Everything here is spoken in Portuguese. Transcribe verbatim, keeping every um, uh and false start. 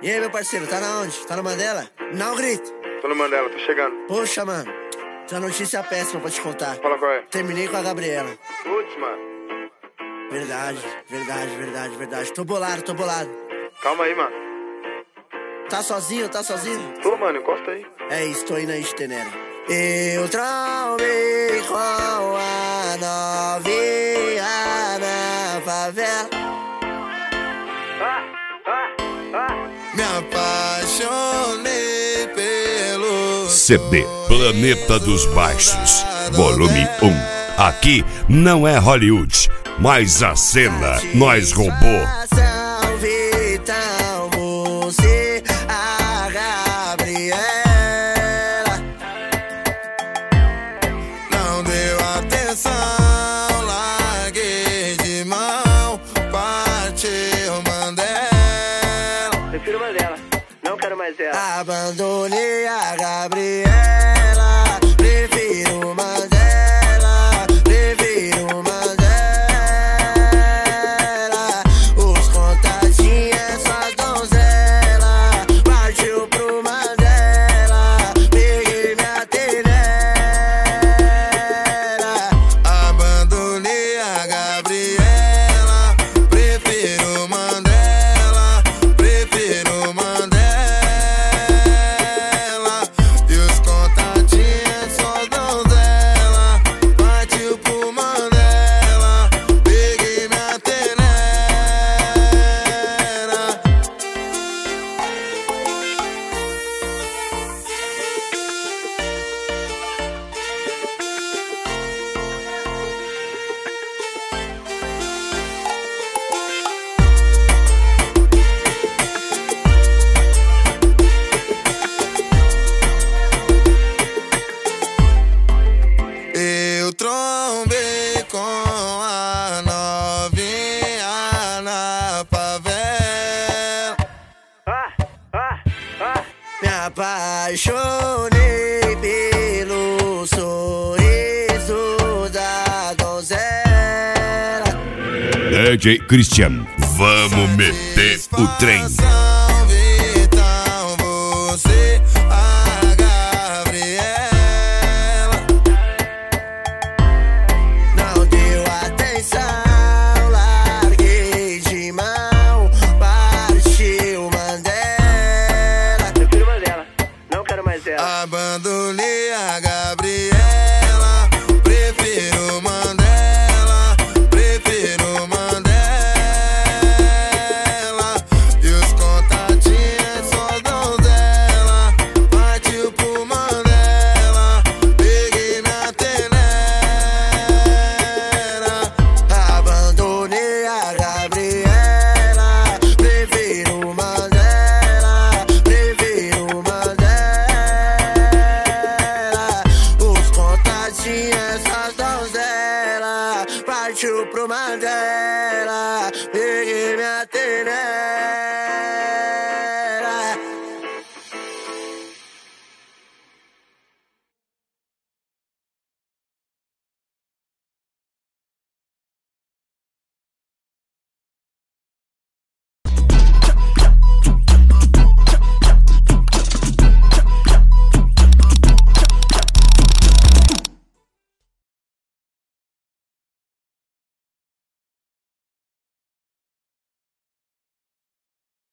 E aí, meu parceiro, tá na onde? Tá no Mandela? Não grita. Tô no Mandela, tô chegando. Poxa, mano, essa notícia é péssima pra te contar. Fala qual é. Terminei com a Gabriela. Putz, mano. Verdade, verdade, verdade, verdade. Tô bolado, tô bolado. Calma aí, mano. Tá sozinho, tá sozinho? Tô, mano, encosta aí. É isso, tô indo aí de Tenera. Eu trombei com a novinha na favela. Ah, ah, ah. Me apaixonei pelo C D Planeta dos Baixos, volume um. Aqui não é Hollywood, mas a cena nós roubou. Vitão, você, a Gabriela, não deu atenção, larguei de mão, partiu Mandela. Prefiro Mandela, não quero mais ela. Abandonei a Gabriela, prefiro Mandela. Eu trombei com a novinha na favela. Ah, ah, ah. Me apaixonei pelo sorriso da donzela. D J Christian, vamos meter o trem. Vitão, você, a Gabriela, não deu atenção, larguei de mão, partiu Mandela. Prefiro Mandela, não quero mais ela. Abandonei a Gabriela, prefiro Mandela, prefiro Mandela. E os contatinhos só dão dela, partiu pro Mandela, peguei minha tenera. Abandonei a Gabriela, prefiro Mandela, prefiro Mandela. Os contatinhos só dão dela, partiu pro Mandela, peguei minha tenera.